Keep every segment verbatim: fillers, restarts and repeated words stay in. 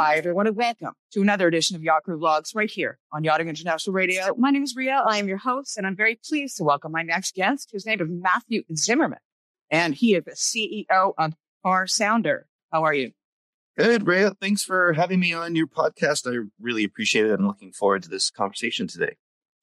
Hi, everyone, and welcome to another edition of Yacht Crew Vlogs right here on Yachting International Radio. My name is Ria. I am your host, and I'm very pleased to welcome my next guest, whose name is Matthew Zimmerman, and he is the C E O of Far Sounder. How are you? Good, Ria. Thanks for having me on your podcast. I really appreciate it. I'm looking forward to this conversation today.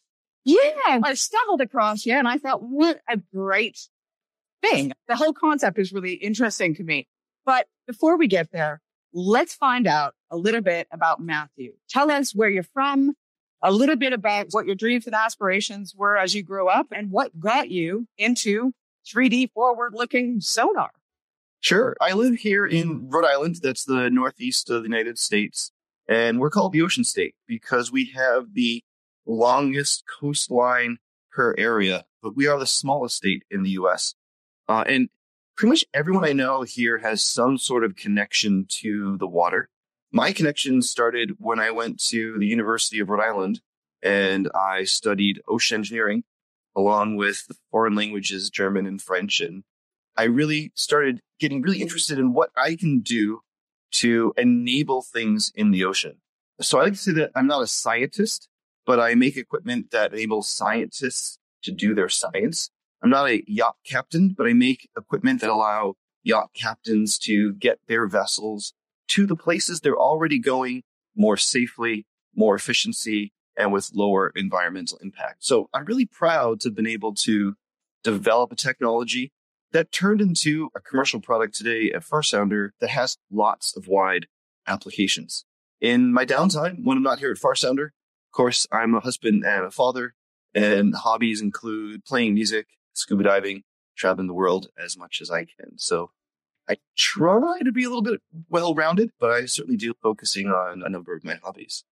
Yeah, I stumbled across you, and I thought, what a great thing. The whole concept is really interesting to me. But before we get there, let's find out a little bit about Matthew. Tell us where you're from, a little bit about what your dreams and aspirations were as you grew up, and what got you into three D forward-looking sonar. Sure. I live here in Rhode Island. That's the northeast of the United States. And we're called the Ocean State because we have the longest coastline per area, but we are the smallest state in the U S. Uh, and pretty much everyone I know here has some sort of connection to the water. My connection started when I went to the University of Rhode Island and I studied ocean engineering along with the foreign languages, German and French. And I really started getting really interested in what I can do to enable things in the ocean. So I like to say that I'm not a scientist, but I make equipment that enables scientists to do their science. I'm not a yacht captain, but I make equipment that allow yacht captains to get their vessels to the places they're already going more safely, more efficiency, and with lower environmental impact. So I'm really proud to have been able to develop a technology that turned into a commercial product today at Far Sounder that has lots of wide applications. In my downtime, when I'm not here at Far Sounder, of course, I'm a husband and a father, and hobbies include playing music, scuba diving, traveling the world as much as I can. So I try to be a little bit well-rounded, but I certainly do focusing on a number of my hobbies.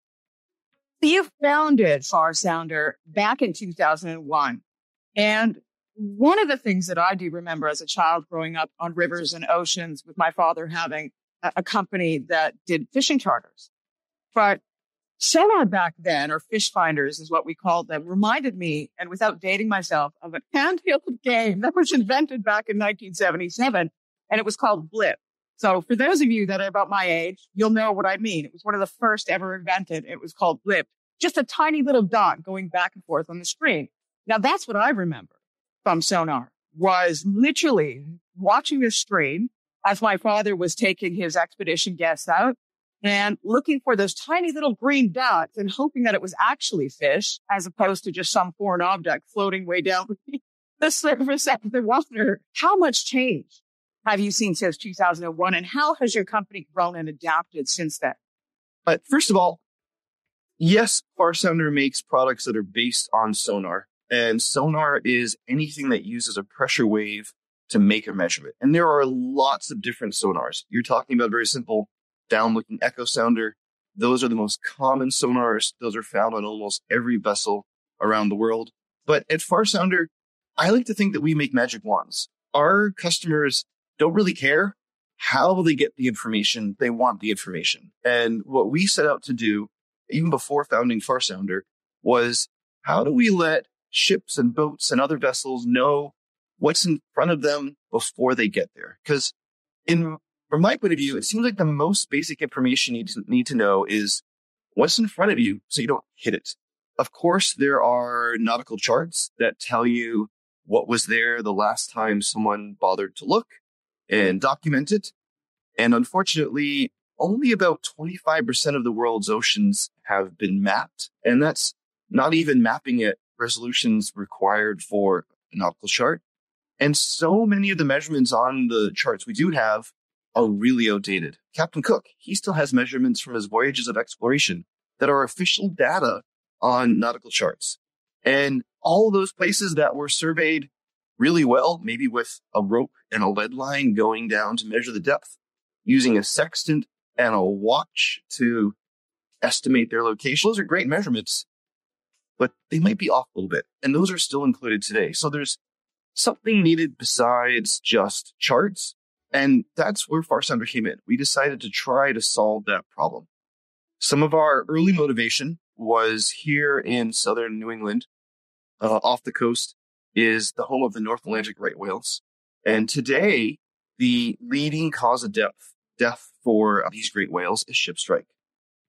You founded Far Sounder back in two thousand one. And one of the things that I do remember as a child growing up on rivers and oceans with my father having a, a company that did fishing charters. But sonar back then, or fish finders is what we called them, reminded me, and without dating myself, of a handheld game that was invented back in nineteen seventy-seven, and it was called Blip. So for those of you that are about my age, you'll know what I mean. It was one of the first ever invented. It was called Blip. Just a tiny little dot going back and forth on the screen. Now that's what I remember from sonar, was literally watching the screen as my father was taking his expedition guests out and looking for those tiny little green dots and hoping that it was actually fish as opposed to just some foreign object floating way down the surface of the water. How much change have you seen since two thousand one, and how has your company grown and adapted since then? But first of all, yes, Far Sounder makes products that are based on sonar, and sonar is anything that uses a pressure wave to make a measurement. And there are lots of different sonars. You're talking about very simple down-looking echo sounder. Those are the most common sonars. Those are found on almost every vessel around the world. But at Far Sounder, I like to think that we make magic wands. Our customers don't really care how they get the information. They want the information. And what we set out to do, even before founding Far Sounder, was how do we let ships and boats and other vessels know what's in front of them before they get there? Because in From my point of view, it seems like the most basic information you need to, need to know is what's in front of you so you don't hit it. Of course, there are nautical charts that tell you what was there the last time someone bothered to look and document it. And unfortunately, only about twenty-five percent of the world's oceans have been mapped. And that's not even mapping at resolutions required for a nautical chart. And so many of the measurements on the charts we do have are really outdated. Captain Cook, he still has measurements from his voyages of exploration that are official data on nautical charts. And all those places that were surveyed really well, maybe with a rope and a lead line going down to measure the depth, using a sextant and a watch to estimate their location. Those are great measurements, but they might be off a little bit. And those are still included today. So there's something needed besides just charts. And that's where Far Sounder came in. We decided to try to solve that problem. Some of our early motivation was here in southern New England, uh, off the coast, is the home of the North Atlantic right whales. And today, the leading cause of death, death for these great whales is ship strike.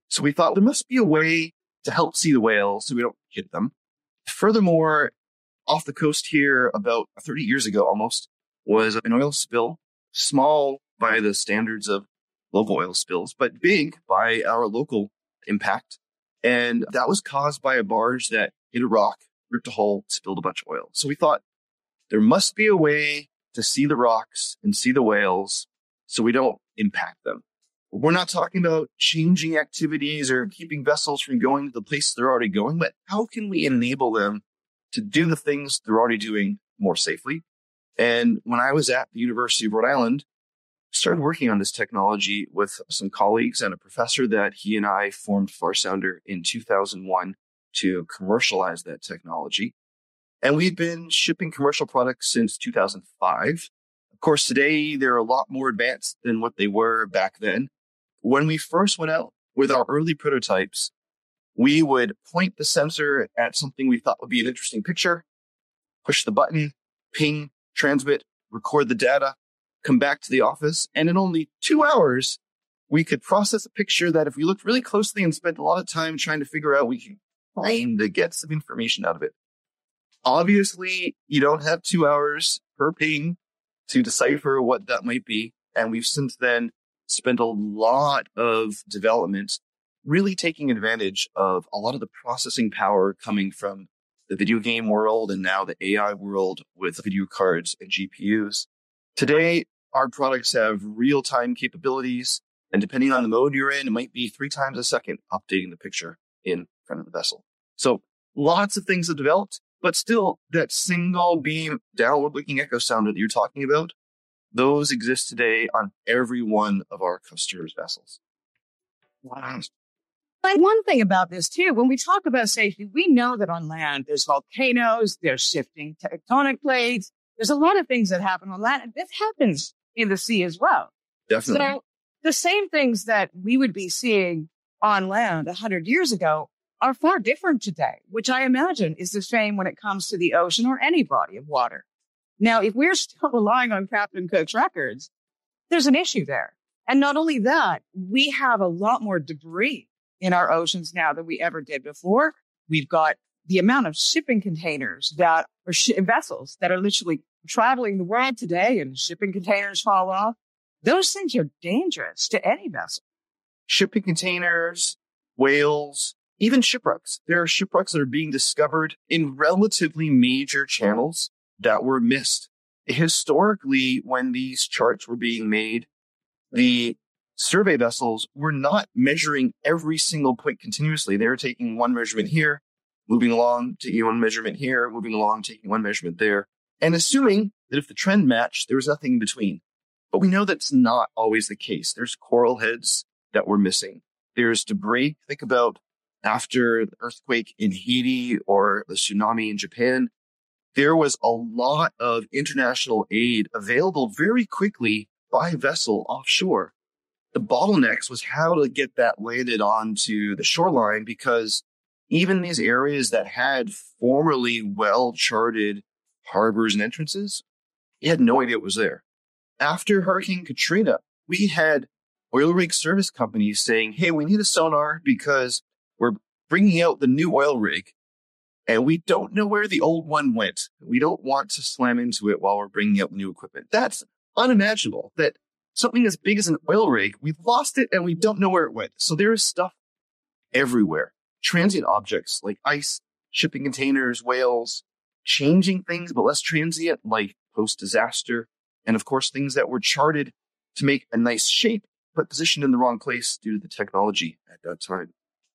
So we thought there must be a way to help see the whales so we don't hit them. Furthermore, off the coast here about thirty years ago almost was an oil spill, small by the standards of local oil spills, but big by our local impact. And that was caused by a barge that hit a rock, ripped a hole, spilled a bunch of oil. So we thought there must be a way to see the rocks and see the whales so we don't impact them. We're not talking about changing activities or keeping vessels from going to the places they're already going, but how can we enable them to do the things they're already doing more safely? And when I was at the University of Rhode Island, I started working on this technology with some colleagues and a professor that he and I formed Farsounder in two thousand one to commercialize that technology. And we've been shipping commercial products since two thousand five. Of course, today they're a lot more advanced than what they were back then. When we first went out with our early prototypes, we would point the sensor at something we thought would be an interesting picture, push the button, ping, transmit, record the data, come back to the office, and in only two hours, we could process a picture that if we looked really closely and spent a lot of time trying to figure out, we could kind of get some information out of it. Obviously, you don't have two hours per ping to decipher what that might be. And we've since then spent a lot of development really taking advantage of a lot of the processing power coming from the video game world and now the A I world with video cards and G P Us. Today, our products have real-time capabilities, and depending on the mode you're in, it might be three times a second updating the picture in front of the vessel. So lots of things have developed, but still that single beam downward-looking echo sounder that you're talking about, those exist today on every one of our customers' vessels. Wow. And one thing about this too, when we talk about safety, we know that on land, there's volcanoes, there's shifting tectonic plates. There's a lot of things that happen on land. And this happens in the sea as well. Definitely. So the same things that we would be seeing on land a hundred years ago are far different today, which I imagine is the same when it comes to the ocean or any body of water. Now, if we're still relying on Captain Cook's records, there's an issue there. And not only that, we have a lot more debris in our oceans now than we ever did before. We've got the amount of shipping containers that or sh- vessels that are literally traveling the world today and shipping containers fall off. Those things are dangerous to any vessel. Shipping containers, whales, even shipwrecks. There are shipwrecks that are being discovered in relatively major channels that were missed. Historically, when these charts were being made, the survey vessels were not measuring every single point continuously. They were taking one measurement here, moving along, taking one measurement here, moving along, taking one measurement there, and assuming that if the trend matched, there was nothing in between. But we know that's not always the case. There's coral heads that were missing. There's debris. Think about after the earthquake in Haiti or the tsunami in Japan. There was a lot of international aid available very quickly by vessel offshore. The bottlenecks was how to get that landed onto the shoreline, because even these areas that had formerly well-charted harbors and entrances, you had no idea it was there. After Hurricane Katrina, we had oil rig service companies saying, hey, we need a sonar because we're bringing out the new oil rig and we don't know where the old one went. We don't want to slam into it while we're bringing out new equipment. That's unimaginable that something as big as an oil rig, we've lost it and we don't know where it went. So there is stuff everywhere. Transient objects like ice, shipping containers, whales, changing things, but less transient, like post-disaster. And of course, things that were charted to make a nice shape, but positioned in the wrong place due to the technology at that time.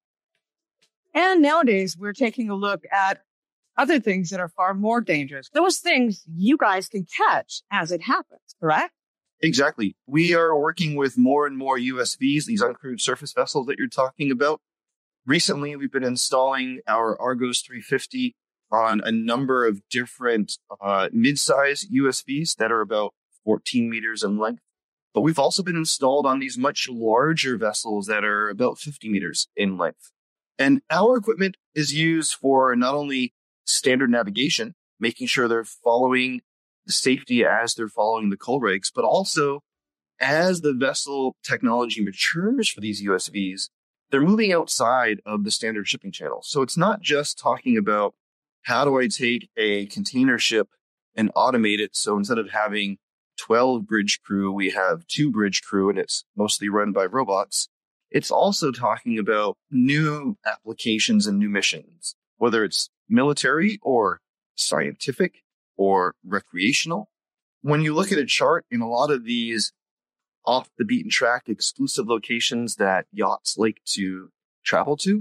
And nowadays, we're taking a look at other things that are far more dangerous. Those things you guys can catch as it happens, correct? Exactly. We are working with more and more U S Vs, these uncrewed surface vessels that you're talking about. Recently, we've been installing our Argos three fifty on a number of different uh, mid-size U S Vs that are about fourteen meters in length. But we've also been installed on these much larger vessels that are about fifty meters in length. And our equipment is used for not only standard navigation, making sure they're following the safety as they're following the coal rigs, but also as the vessel technology matures for these U S Vs, they're moving outside of the standard shipping channel. So it's not just talking about how do I take a container ship and automate it. So instead of having twelve bridge crew, we have two bridge crew and it's mostly run by robots. It's also talking about new applications and new missions, whether it's military or scientific or recreational. When you look at a chart in a lot of these off the beaten track exclusive locations that yachts like to travel to,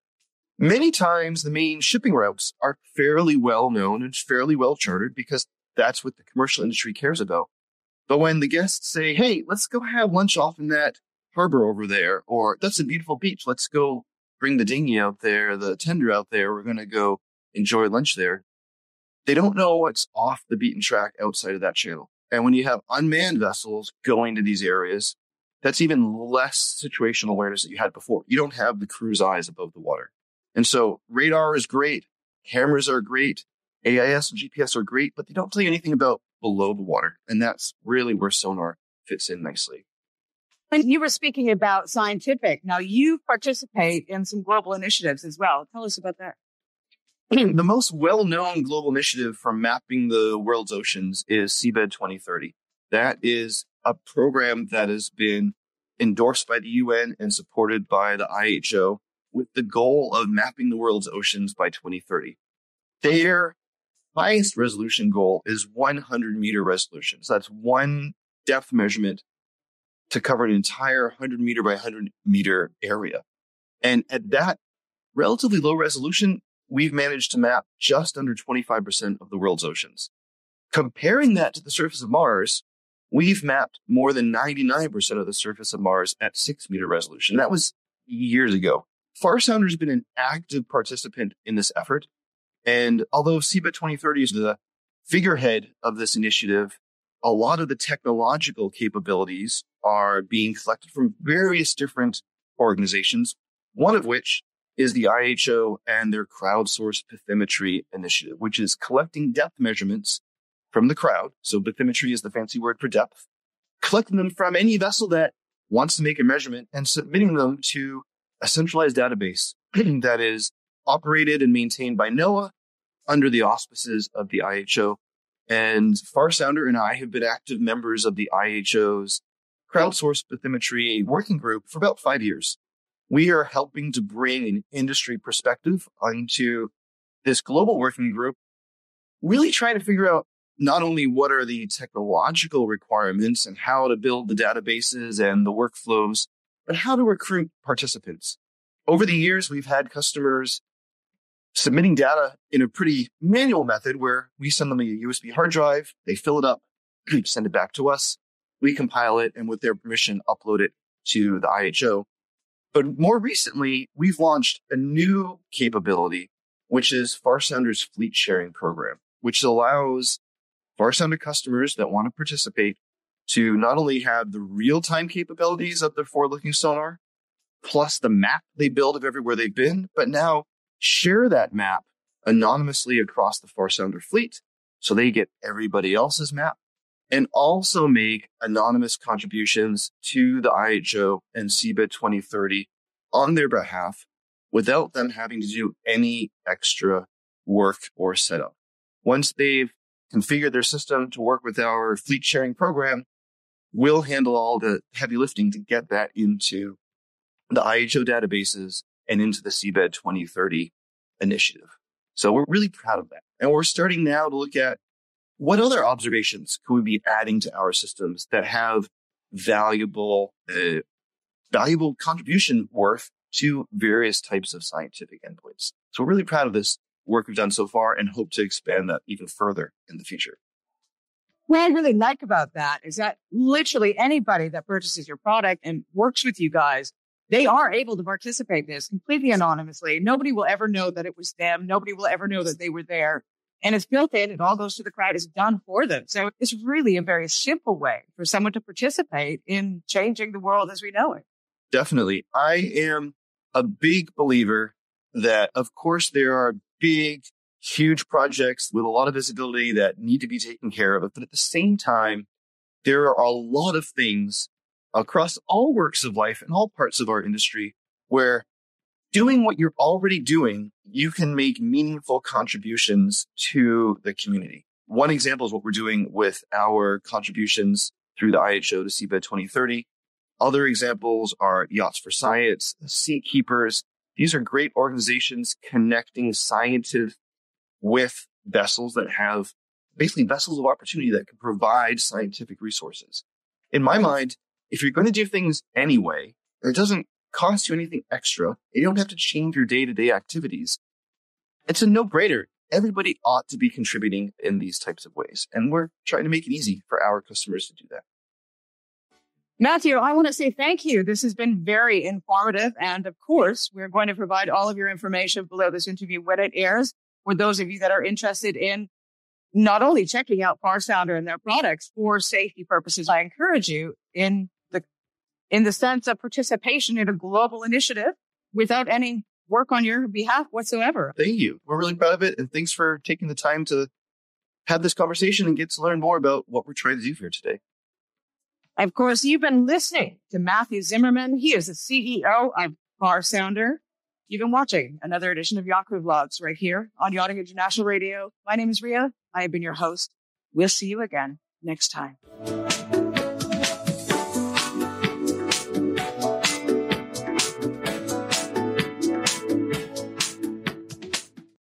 many times the main shipping routes are fairly well known and fairly well chartered because that's what the commercial industry cares about. But when the guests say, hey, let's go have lunch off in that harbor over there, or that's a beautiful beach, let's go bring the dinghy out there, the tender out there, we're going to go enjoy lunch there. They don't know what's off the beaten track outside of that channel. And when you have unmanned vessels going to these areas, that's even less situational awareness that you had before. You don't have the crew's eyes above the water. And so radar is great. Cameras are great. A I S and G P S are great, but they don't tell you anything about below the water. And that's really where sonar fits in nicely. And you were speaking about scientific. Now you participate in some global initiatives as well. Tell us about that. The most well-known global initiative for mapping the world's oceans is Seabed twenty thirty. That is a program that has been endorsed by the U N and supported by the I H O with the goal of mapping the world's oceans by twenty thirty. Their highest resolution goal is one hundred meter resolution. So that's one depth measurement to cover an entire one hundred meter by one hundred meter area. And at that relatively low resolution, we've managed to map just under twenty-five percent of the world's oceans. Comparing that to the surface of Mars, we've mapped more than ninety-nine percent of the surface of Mars at six meter resolution. That was years ago. Farsounder has been an active participant in this effort. And although Seabed twenty thirty is the figurehead of this initiative, a lot of the technological capabilities are being collected from various different organizations, one of which is the I H O and their crowdsourced bathymetry initiative, which is collecting depth measurements from the crowd. So bathymetry is the fancy word for depth, collecting them from any vessel that wants to make a measurement and submitting them to a centralized database that is operated and maintained by NOAA under the auspices of the I H O. And Farsounder and I have been active members of the I H O's crowdsourced bathymetry working group for about five years. We are helping to bring an industry perspective onto this global working group, really trying to figure out not only what are the technological requirements and how to build the databases and the workflows, but how to recruit participants. Over the years, we've had customers submitting data in a pretty manual method where we send them a U S B hard drive, they fill it up, send it back to us, we compile it, and with their permission, upload it to the I H O. But more recently, we've launched a new capability, which is Farsounder's fleet sharing program, which allows Farsounder customers that want to participate to not only have the real-time capabilities of their forward-looking sonar, plus the map they build of everywhere they've been, but now share that map anonymously across the Farsounder fleet so they get everybody else's map, and also make anonymous contributions to the I H O and Seabed twenty thirty on their behalf without them having to do any extra work or setup. Once they've configured their system to work with our fleet sharing program, we'll handle all the heavy lifting to get that into the I H O databases and into the Seabed twenty thirty initiative. So we're really proud of that. And we're starting now to look at what other observations could we be adding to our systems that have valuable, uh, valuable contribution worth to various types of scientific endpoints. So we're really proud of this work we've done so far and hope to expand that even further in the future. What I really like about that is that literally anybody that purchases your product and works with you guys, they are able to participate in this completely anonymously. Nobody will ever know that it was them. Nobody will ever know that they were there. And it's built in. It all goes to the crowd. It's done for them. So it's really a very simple way for someone to participate in changing the world as we know it. Definitely. I am a big believer that, of course, there are big, huge projects with a lot of visibility that need to be taken care of. But at the same time, there are a lot of things across all works of life and all parts of our industry where doing what you're already doing, you can make meaningful contributions to the community. One example is what we're doing with our contributions through the I H O to Seabed twenty thirty. Other examples are Yachts for Science, the Seakeepers. These are great organizations connecting scientists with vessels that have basically vessels of opportunity that can provide scientific resources. In my mind, if you're going to do things anyway, it doesn't cost you anything extra. You don't have to change your day-to-day activities. It's a no-brainer. Everybody ought to be contributing in these types of ways. And we're trying to make it easy for our customers to do that. Matthew, I want to say thank you. This has been very informative. And of course, we're going to provide all of your information below this interview when it airs for those of you that are interested in not only checking out Far Sounder and their products for safety purposes. I encourage you in the in the sense of participation in a global initiative without any work on your behalf whatsoever. Thank you. We're really proud of it. And thanks for taking the time to have this conversation and get to learn more about what we're trying to do here today. Of course, you've been listening to Matthew Zimmerman. He is the C E O of Far Sounder. You've been watching another edition of Yacht Crew Vlogs right here on Yachting International Radio. My name is Ria. I have been your host. We'll see you again next time.